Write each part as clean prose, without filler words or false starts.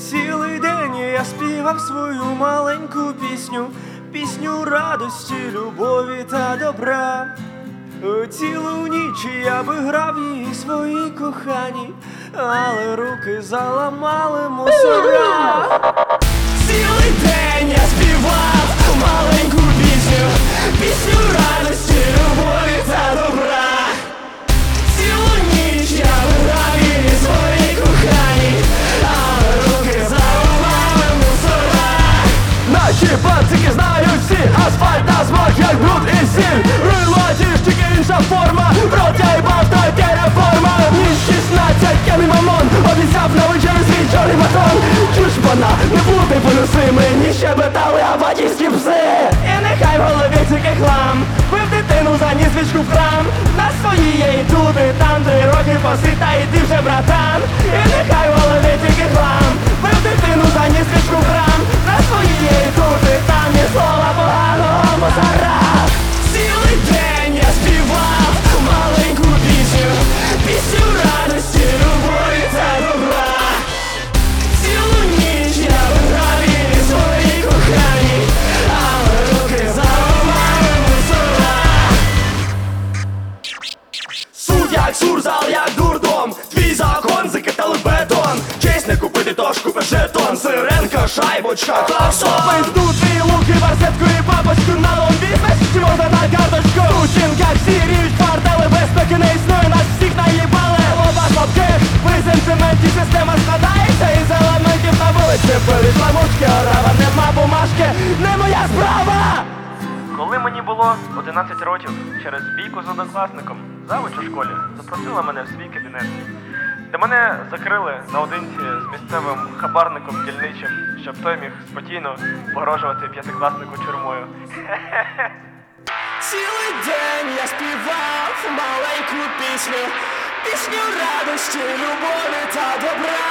Цілий день я співав свою маленьку пісню, пісню радості, любові та добра. Цілу ніч я би грав її своїй коханій, але руки заламали мусора. Цілий день я співав маленьку пісню, пісню радості, любові та добра. Цілу ніч я би грав її своїй коханій, але руки заламали мусора. Наші пацики знають всі, асфальт на смак, як бруд і сіль. Руйлотів, тільки інша форма, протягбав тільки реформа. Ніж 16, кемі мамон, обіцяв на вечері свій чорний батон. Чуш вона, не плутай полюси, мені щебетали авадійські пси. І нехай в голові тільки хлам, бив дитину, заніс свічку в храм. На своїй є і тут, і там 3 роки посита, іди вже, братан. І нехай в голові тільки хлам, бив дитину, заніс свічку в храм. На своїй є і тут, і там ні слова поганого мусора. Цілий день я співав маленьку пісню, пісню радості, любові та добра. Цілу ніч я виграв її своїй коханій, але руки заламали мусора. Суд як сурзал, як дурдом, твій закон закидали бетон. Честь не купити, тож купи жетон. Сиренка, шайбочка, клаксон. Пизду твій лук і барсетку і папочку. Налом візьмеш, чи можна на карточку? Тучинка, всі ріють квартали, безпеки не існує, нас всіх наїбали. Лоба хлопки, при сентименті система складається із елементів на вулиці. Перейшла мушки, орава, нема бумажки, не моя справа. Коли мені було 11 років, через бійку з однокласником, завуч у школі запросила мене в свій кабінет, де мене закрили наодинці з місцевим хабарником дільничим, щоб той міг спокійно погрожувати п'ятикласнику тюрмою. Цілий день я співав маленьку пісню, пісню радості, любові та добра.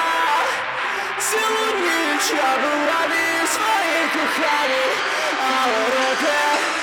Цілу ніч я був радий своїй коханій, але руки